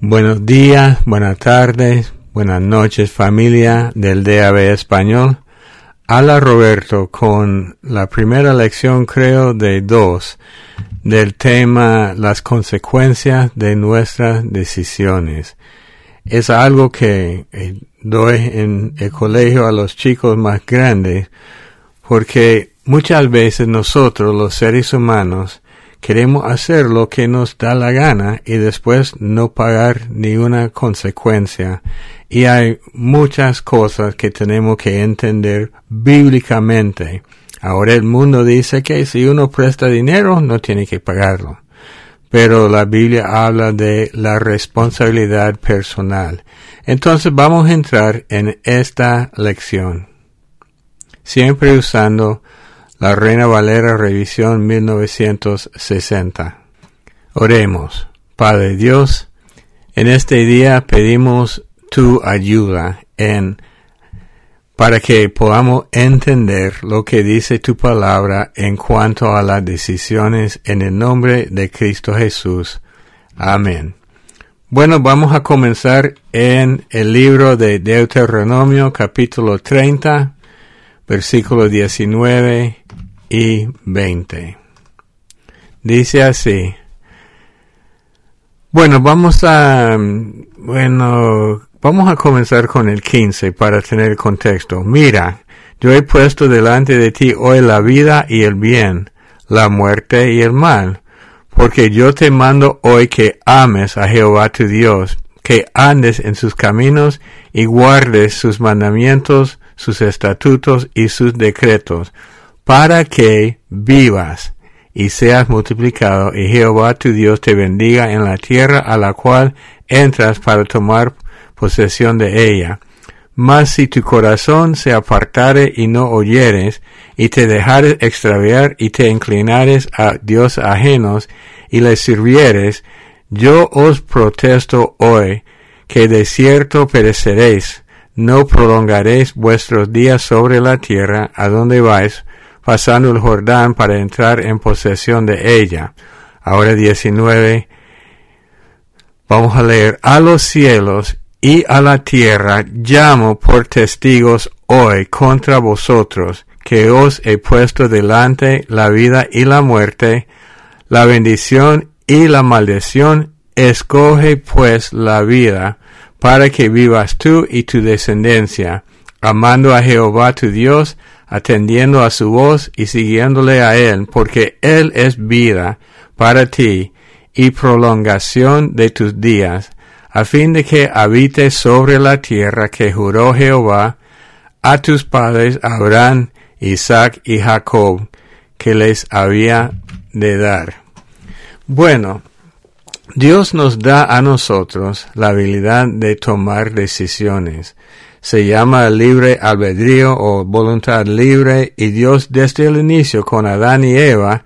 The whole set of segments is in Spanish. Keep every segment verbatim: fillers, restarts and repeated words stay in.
Buenos días, buenas tardes, buenas noches, familia del D A B Español. Habla Roberto con la primera lección, creo, de dos, del tema las consecuencias de nuestras decisiones. Es algo que eh, doy en el colegio a los chicos más grandes, porque muchas veces nosotros, los seres humanos, queremos hacer lo que nos da la gana y después no pagar ninguna consecuencia. Y hay muchas cosas que tenemos que entender bíblicamente. Ahora el mundo dice que si uno presta dinero no tiene que pagarlo. Pero la Biblia habla de la responsabilidad personal. Entonces vamos a entrar en esta lección, siempre usando la Reina Valera Revisión mil novecientos sesenta. Oremos. Padre Dios, en este día pedimos tu ayuda en para que podamos entender lo que dice tu palabra en cuanto a las decisiones en el nombre de Cristo Jesús. Amén. Bueno, vamos a comenzar en el libro de Deuteronomio capítulo treinta, versículos diecinueve y veinte. Dice así. Bueno, vamos a, bueno, vamos a comenzar con el quince para tener el contexto. Mira, yo he puesto delante de ti hoy la vida y el bien, la muerte y el mal, porque yo te mando hoy que ames a Jehová tu Dios, que andes en sus caminos y guardes sus mandamientos, sus estatutos y sus decretos, para que vivas y seas multiplicado, y Jehová tu Dios te bendiga en la tierra a la cual entras para tomar posesión de ella. Mas si tu corazón se apartare y no oyeres, y te dejares extraviar y te inclinares a dios ajenos, y les sirvieres, yo os protesto hoy, que de cierto pereceréis, no prolongaréis vuestros días sobre la tierra a donde vais, pasando el Jordán para entrar en posesión de ella. Ahora diecinueve. Vamos a leer. A los cielos y a la tierra llamo por testigos hoy contra vosotros, que os he puesto delante la vida y la muerte, la bendición y la maldición. Escoge pues la vida, para que vivas tú y tu descendencia, amando a Jehová tu Dios, atendiendo a su voz y siguiéndole a él, porque él es vida para ti y prolongación de tus días, a fin de que habites sobre la tierra que juró Jehová a tus padres Abraham, Isaac y Jacob, que les había de dar. Bueno, Dios nos da a nosotros la habilidad de tomar decisiones. Se llama libre albedrío o voluntad libre, y Dios desde el inicio con Adán y Eva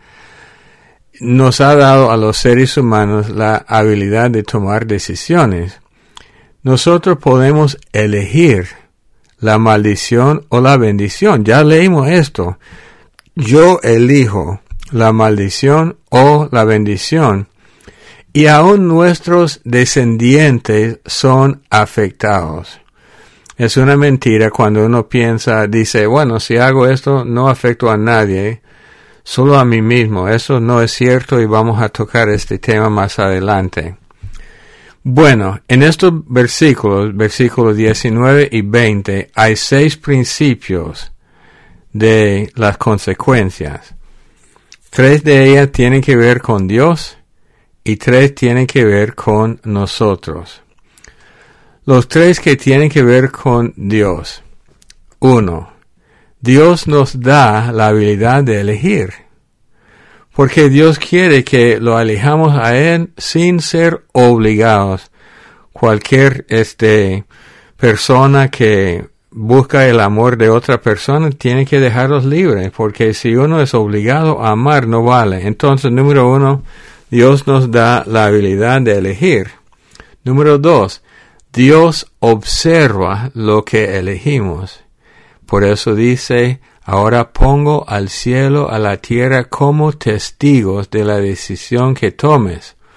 nos ha dado a los seres humanos la habilidad de tomar decisiones. Nosotros podemos elegir la maldición o la bendición. Ya leímos esto. Yo elijo la maldición o la bendición. Y aún nuestros descendientes son afectados. Es una mentira cuando uno piensa, dice, bueno, si hago esto no afecto a nadie, solo a mí mismo. Eso no es cierto y vamos a tocar este tema más adelante. Bueno, en estos versículos, versículos diecinueve y veinte, hay seis principios de las consecuencias. Tres de ellas tienen que ver con Dios y tres tienen que ver con nosotros. Los tres que tienen que ver con Dios. Uno, Dios nos da la habilidad de elegir. Porque Dios quiere que lo elijamos a Él sin ser obligados. Cualquier este, persona que busca el amor de otra persona tiene que dejarlos libres. Porque si uno es obligado a amar no vale. Entonces, número uno, Dios nos da la habilidad de elegir. Número dos, Dios observa lo que elegimos. Por eso dice, ahora pongo al cielo, a la tierra como testigos de la decisión que tomes.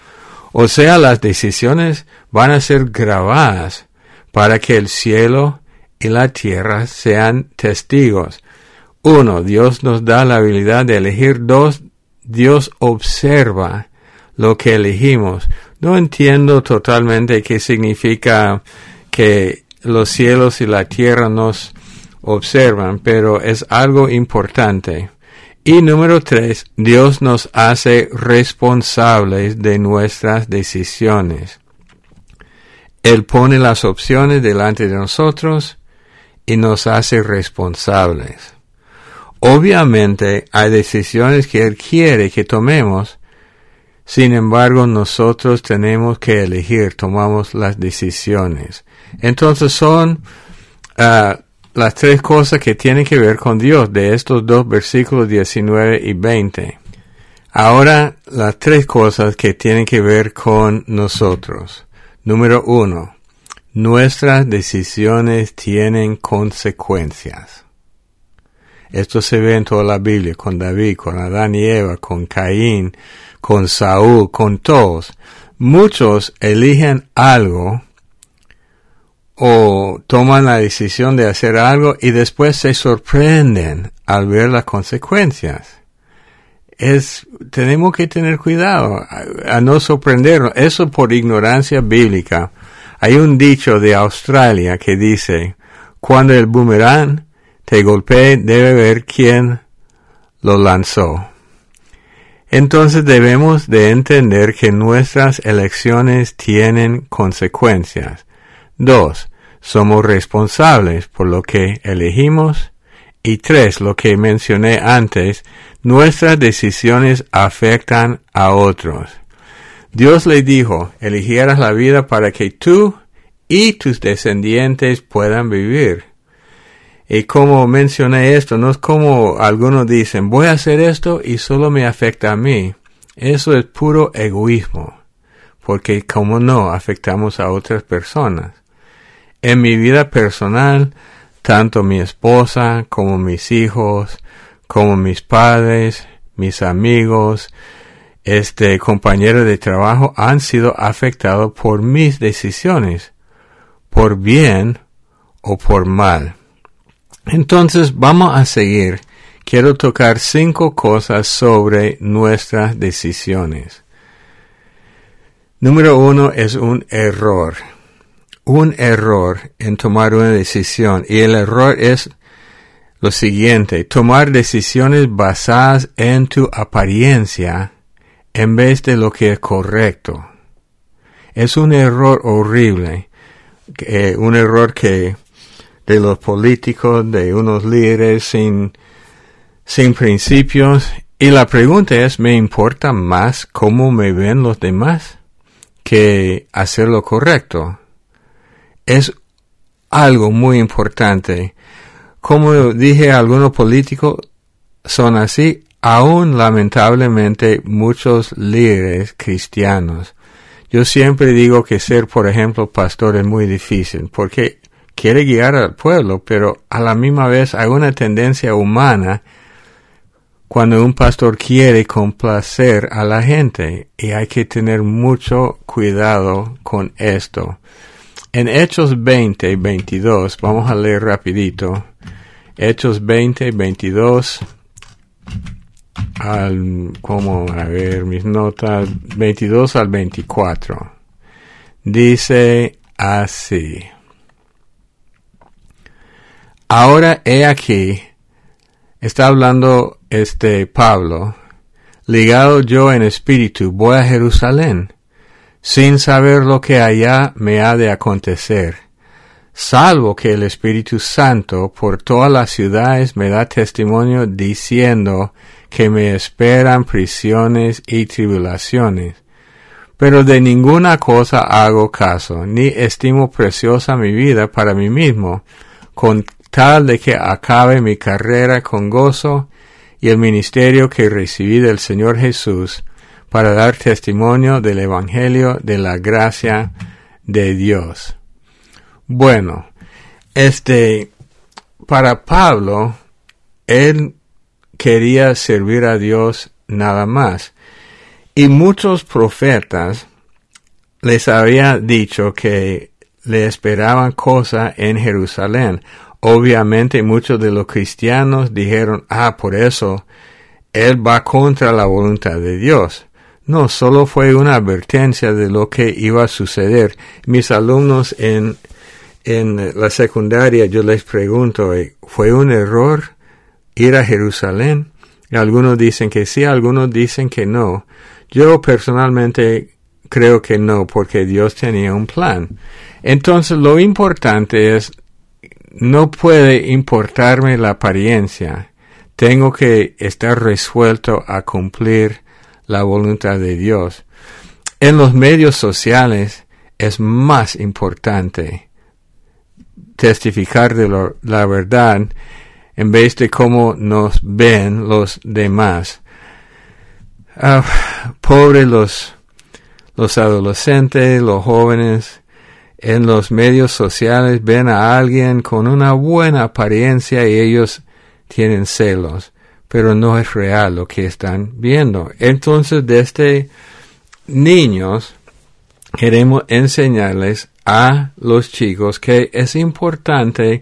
O sea, las decisiones van a ser grabadas para que el cielo y la tierra sean testigos. Uno, Dios nos da la habilidad de elegir. Dos, Dios observa lo que elegimos. No entiendo totalmente qué significa que los cielos y la tierra nos observan, pero es algo importante. Y número tres, Dios nos hace responsables de nuestras decisiones. Él pone las opciones delante de nosotros y nos hace responsables. Obviamente hay decisiones que Él quiere que tomemos, sin embargo nosotros tenemos que elegir, tomamos las decisiones. Entonces son uh, las tres cosas que tienen que ver con Dios de estos dos versículos diecinueve y veinte. Ahora las tres cosas que tienen que ver con nosotros. Número uno, nuestras decisiones tienen consecuencias. Esto se ve en toda la Biblia, con David, con Adán y Eva, con Caín, con Saúl, con todos. Muchos eligen algo o toman la decisión de hacer algo y después se sorprenden al ver las consecuencias. Es, tenemos que tener cuidado a, a no sorprendernos. Eso por ignorancia bíblica. Hay un dicho de Australia que dice, cuando el boomerang te golpee, debe ver quién lo lanzó. Entonces debemos de entender que nuestras elecciones tienen consecuencias. Dos, somos responsables por lo que elegimos. Y tres, lo que mencioné antes, nuestras decisiones afectan a otros. Dios le dijo, eligieras la vida para que tú y tus descendientes puedan vivir. Y como mencioné esto, no es como algunos dicen, voy a hacer esto y solo me afecta a mí. Eso es puro egoísmo, porque como no, afectamos a otras personas. En mi vida personal, tanto mi esposa, como mis hijos, como mis padres, mis amigos, este, compañeros de trabajo han sido afectados por mis decisiones, por bien o por mal. Entonces vamos a seguir. Quiero tocar cinco cosas sobre nuestras decisiones. Número uno es un error. Un error en tomar una decisión. Y el error es lo siguiente. Tomar decisiones basadas en tu apariencia en vez de lo que es correcto. Es un error horrible. Eh, un error que de los políticos, de unos líderes sin, sin principios. Y la pregunta es, ¿me importa más cómo me ven los demás que hacer lo correcto? Es algo muy importante. Como dije, algunos políticos son así, aún lamentablemente muchos líderes cristianos. Yo siempre digo que ser, por ejemplo, pastor es muy difícil, porque quiere guiar al pueblo, pero a la misma vez hay una tendencia humana cuando un pastor quiere complacer a la gente, y hay que tener mucho cuidado con esto. En Hechos veinte, veintidós, vamos a leer rapidito. Hechos veinte, veintidós, al, como, a ver, mis notas, veintidós al veinticuatro. Dice así. Ahora he aquí, está hablando este Pablo, ligado yo en espíritu, voy a Jerusalén, sin saber lo que allá me ha de acontecer, salvo que el Espíritu Santo por todas las ciudades me da testimonio diciendo que me esperan prisiones y tribulaciones. Pero de ninguna cosa hago caso, ni estimo preciosa mi vida para mí mismo, con tal de que acabe mi carrera con gozo y el ministerio que recibí del Señor Jesús para dar testimonio del Evangelio de la gracia de Dios. Bueno, este, para Pablo, él quería servir a Dios nada más. Y muchos profetas les había dicho que le esperaban cosas en Jerusalén. Obviamente muchos de los cristianos dijeron, ah, por eso él va contra la voluntad de Dios. No, solo fue una advertencia de lo que iba a suceder. Mis alumnos en, en la secundaria, yo les pregunto, ¿fue un error ir a Jerusalén? Y algunos dicen que sí, algunos dicen que no. Yo personalmente creo que no, porque Dios tenía un plan. Entonces lo importante es, no puede importarme la apariencia. Tengo que estar resuelto a cumplir la voluntad de Dios. En los medios sociales es más importante testificar de lo, la verdad en vez de cómo nos ven los demás. Uh, pobres los, los adolescentes, los jóvenes, en los medios sociales ven a alguien con una buena apariencia y ellos tienen celos, pero no es real lo que están viendo. Entonces, desde niños queremos enseñarles a los chicos que es importante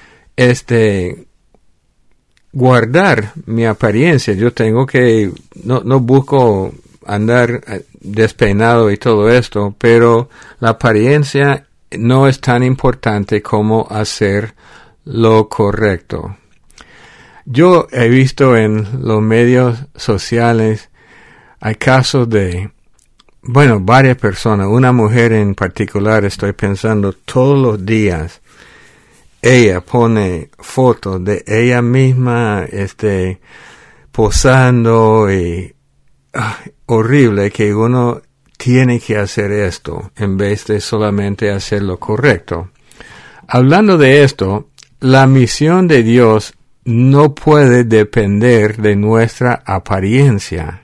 este guardar mi apariencia. Yo tengo que, no, no busco andar despeinado y todo esto, pero la apariencia no es tan importante como hacer lo correcto. Yo he visto en los medios sociales, hay casos de, bueno, varias personas, una mujer en particular, estoy pensando todos los días, ella pone fotos de ella misma, este, posando y ah, horrible que uno tiene que hacer esto en vez de solamente hacer lo correcto. Hablando de esto, la misión de Dios no puede depender de nuestra apariencia.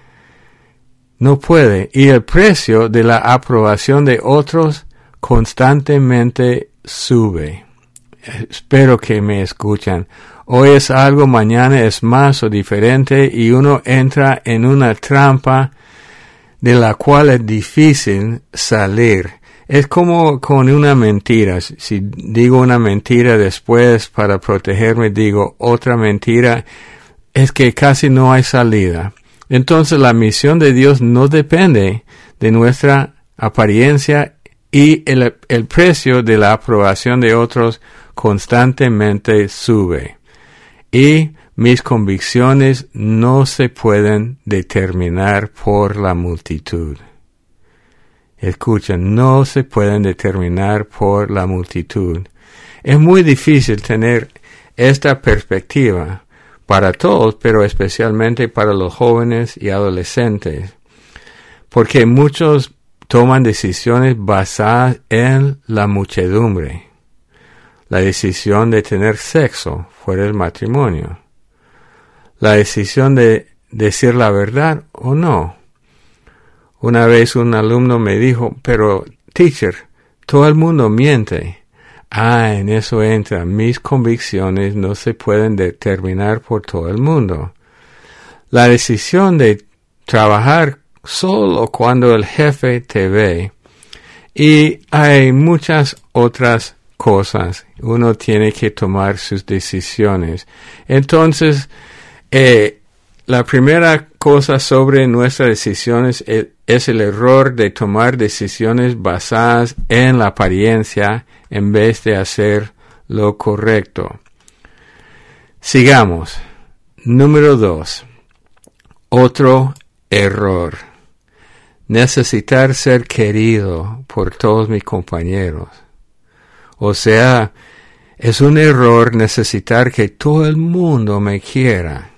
No puede. Y el precio de la aprobación de otros constantemente sube. Espero que me escuchan. Hoy es algo, mañana es más o diferente y uno entra en una trampa de la cual es difícil salir. Es como con una mentira. Si digo una mentira después para protegerme, digo otra mentira, es que casi no hay salida. Entonces la misión de Dios no depende de nuestra apariencia y el, el precio de la aprobación de otros constantemente sube. Y mis convicciones no se pueden determinar por la multitud. Escuchen, no se pueden determinar por la multitud. Es muy difícil tener esta perspectiva para todos, pero especialmente para los jóvenes y adolescentes, porque muchos toman decisiones basadas en la muchedumbre. La decisión de tener sexo fuera del matrimonio. La decisión de decir la verdad o no. Una vez un alumno me dijo, pero teacher, todo el mundo miente. Ah, en eso entra. Mis convicciones no se pueden determinar por todo el mundo. La decisión de trabajar solo cuando el jefe te ve. Y hay muchas otras cosas. Uno tiene que tomar sus decisiones. Entonces, eh, la primera cosa sobre nuestras decisiones es, es el error de tomar decisiones basadas en la apariencia en vez de hacer lo correcto. Sigamos. Número dos. Otro error. Necesitar ser querido por todos mis compañeros. O sea, es un error necesitar que todo el mundo me quiera.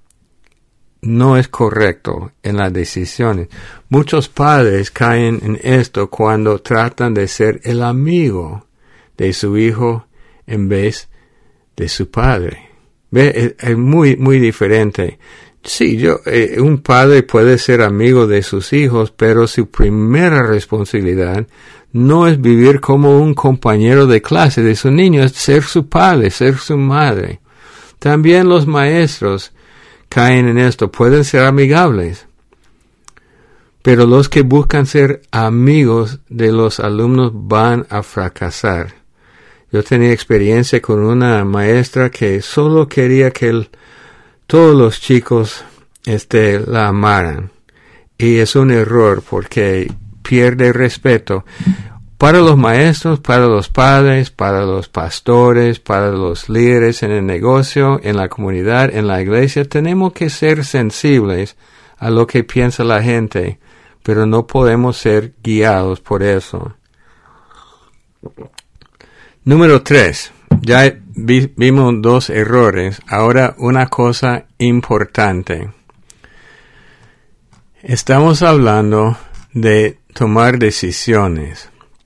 No es correcto en las decisiones. Muchos padres caen en esto cuando tratan de ser el amigo de su hijo en vez de su padre. ¿Ve? Es, es muy, muy diferente. Sí, yo, eh, un padre puede ser amigo de sus hijos, pero su primera responsabilidad no es vivir como un compañero de clase de su niño, es ser su padre, ser su madre. También los maestros caen en esto, pueden ser amigables, pero los que buscan ser amigos de los alumnos van a fracasar. Yo tenía experiencia con una maestra que solo quería que el, todos los chicos este, la amaran. Y es un error porque pierde respeto para los maestros, para los padres, para los pastores, para los líderes en el negocio, en la comunidad, en la iglesia. Tenemos que ser sensibles a lo que piensa la gente, pero no podemos ser guiados por eso. Número tres. Ya vi, vimos dos errores. Ahora una cosa importante. Estamos hablando de tomar decisiones.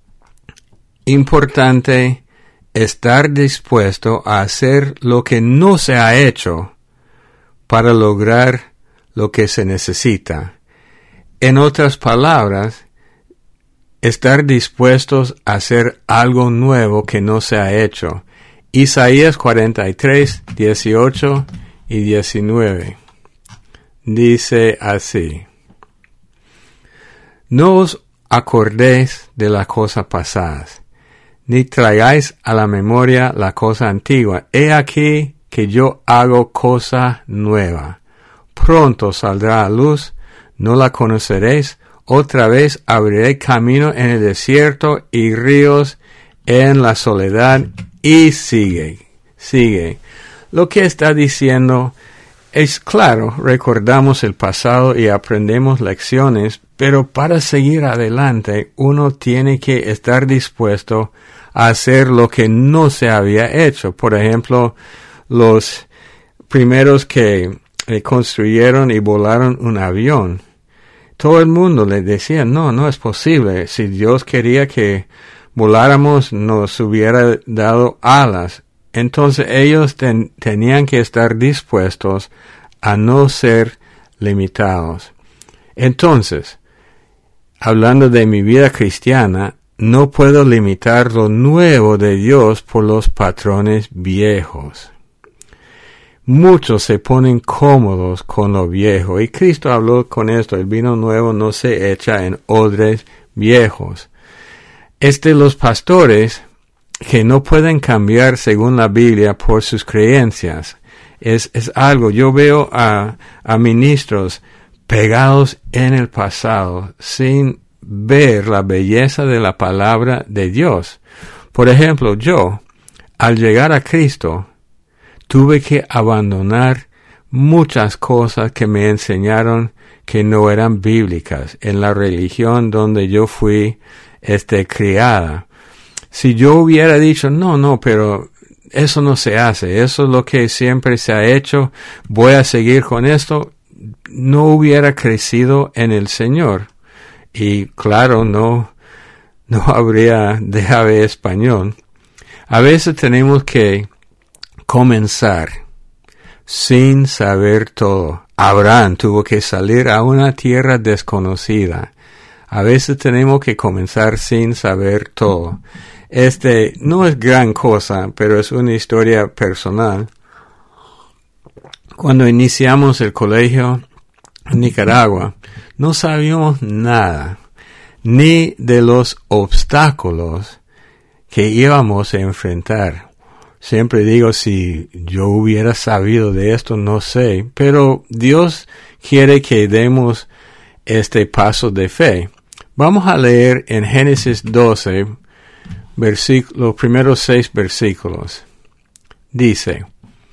Importante estar dispuesto a hacer lo que no se ha hecho para lograr lo que se necesita. En otras palabras, estar dispuestos a hacer algo nuevo que no se ha hecho. Isaías cuarenta y tres, dieciocho y diecinueve. Dice así: No os acordéis de las cosas pasadas, ni traigáis a la memoria la cosa antigua. He aquí que yo hago cosa nueva. Pronto saldrá a luz, no la conoceréis. Otra vez abriré camino en el desierto y ríos en la soledad. Y sigue, sigue. Lo que está diciendo es claro, recordamos el pasado y aprendemos lecciones, pero para seguir adelante uno tiene que estar dispuesto a hacer lo que no se había hecho. Por ejemplo, los primeros que eh, construyeron y volaron un avión. Todo el mundo le decía, no, no es posible. Si Dios quería que voláramos, nos hubiera dado alas. Entonces ellos ten, tenían que estar dispuestos a no ser limitados. Entonces, hablando de mi vida cristiana, no puedo limitar lo nuevo de Dios por los patrones viejos. Muchos se ponen cómodos con lo viejo, y Cristo habló con esto: el vino nuevo no se echa en odres viejos. Este, los pastores que no pueden cambiar según la Biblia por sus creencias, es, es algo, yo veo a, a ministros pegados en el pasado, sin ver la belleza de la palabra de Dios. Por ejemplo, yo, al llegar a Cristo, tuve que abandonar muchas cosas que me enseñaron que no eran bíblicas en la religión donde yo fui este, criada. Si yo hubiera dicho, no, no, pero eso no se hace, eso es lo que siempre se ha hecho, voy a seguir con esto, no hubiera crecido en el Señor. Y claro, no, no habría D A B español. A veces tenemos que comenzar sin saber todo. Abraham tuvo que salir a una tierra desconocida. A veces tenemos que comenzar sin saber todo. Este no es gran cosa, pero es una historia personal. Cuando iniciamos el colegio en Nicaragua, no sabíamos nada, ni de los obstáculos que íbamos a enfrentar. Siempre digo, si yo hubiera sabido de esto, no sé, pero Dios quiere que demos este paso de fe. Vamos a leer en Génesis doce, los primeros seis versículos. Dice: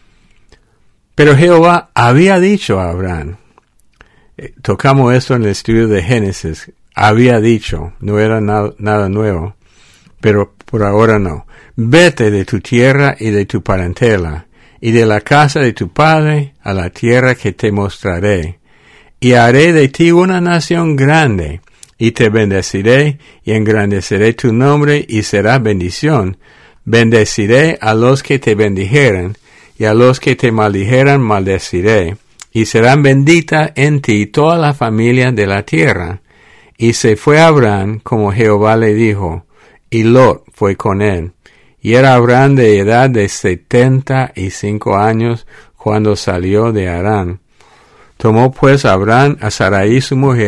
Pero Jehová había dicho a Abraham, eh, tocamos esto en el estudio de Génesis, había dicho, no era na- nada nuevo, pero por ahora no. Vete de tu tierra y de tu parentela, y de la casa de tu padre a la tierra que te mostraré, y haré de ti una nación grande, y te bendeciré, y engrandeceré tu nombre, y será bendición. Bendeciré a los que te bendijeren, y a los que te maldijeran maldeciré, y serán benditas en ti toda la familia de la tierra. Y se fue Abraham como Jehová le dijo, y Lot fue con él. Y era Abraham de edad de setenta y cinco años cuando salió de Harán. Tomó pues Abraham a Sarai su mujer,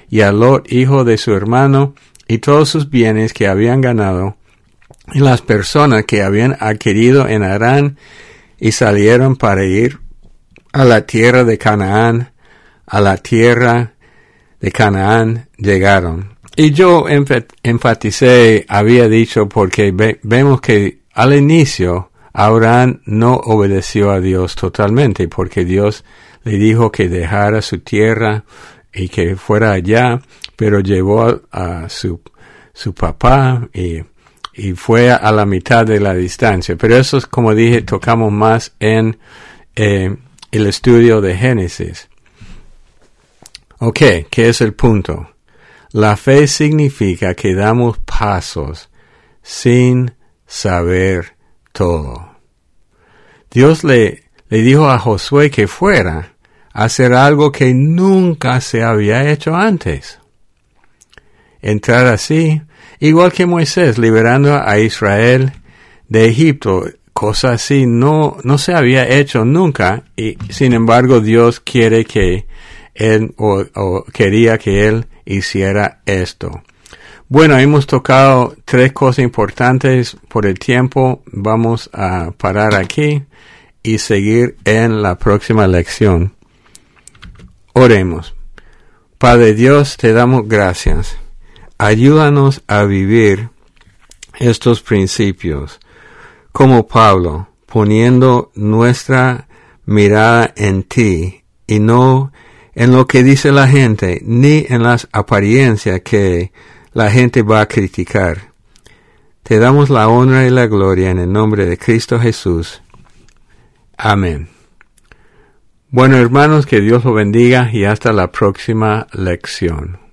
y a Lot, hijo de su hermano, y todos sus bienes que habían ganado, y las personas que habían adquirido en Harán, y salieron para ir a la tierra de Canaán. A la tierra de Canaán llegaron. Y yo enfaticé, había dicho, porque ve, vemos que al inicio Abraham no obedeció a Dios totalmente, porque Dios le dijo que dejara su tierra y que fuera allá, pero llevó a, a su, su papá y, y fue a la mitad de la distancia. Pero eso es, como dije, tocamos más en eh, el estudio de Génesis. Ok, ¿qué es el punto? La fe significa que damos pasos sin saber todo. Dios le, le dijo a Josué que fuera a hacer algo que nunca se había hecho antes. Entrar así, igual que Moisés liberando a Israel de Egipto, cosa así no, no se había hecho nunca, y sin embargo Dios quiere que él, o, o quería que él hiciera esto. Bueno, hemos tocado tres cosas importantes por el tiempo. Vamos a parar aquí y seguir en la próxima lección. Oremos. Padre Dios, te damos gracias. Ayúdanos a vivir estos principios como Pablo, poniendo nuestra mirada en ti y no en lo que dice la gente, ni en las apariencias que la gente va a criticar. Te damos la honra y la gloria en el nombre de Cristo Jesús. Amén. Bueno, hermanos, que Dios los bendiga y hasta la próxima lección.